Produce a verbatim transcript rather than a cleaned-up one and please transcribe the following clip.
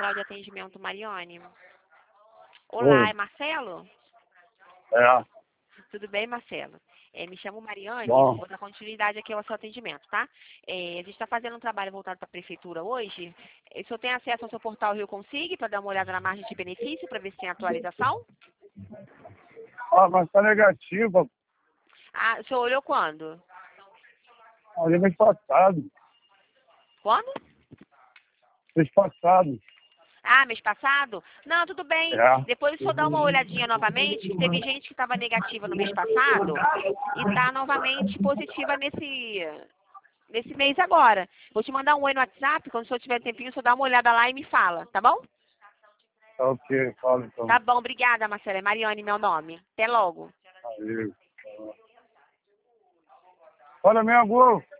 central de atendimento, Mariane. Oi. Olá, é Marcelo? É. Tudo bem, Marcelo? É, me chamo Mariane, Bom. vou dar continuidade aqui ao seu atendimento, tá? É, a gente está fazendo um trabalho voltado para a prefeitura hoje. É, o senhor tem acesso ao seu portal Rio Consigue para dar uma olhada na margem de benefício, para ver se tem atualização? Ah, mas tá negativa. Ah, o senhor olhou quando? Ali mês passado. Quando? Mês passado. Ah, mês passado? Não, tudo bem. É. Depois o senhor dá uma olhadinha novamente, que teve gente que estava negativa no mês passado e está novamente positiva nesse, nesse mês agora. Vou te mandar um oi no WhatsApp, quando o senhor tiver tempinho, o senhor dá uma olhada lá e me fala, tá bom? Tá ok, fala então. Tá bom, obrigada, Marcela. É Mariane, meu nome. Até logo. Aí. Olha, minha avó.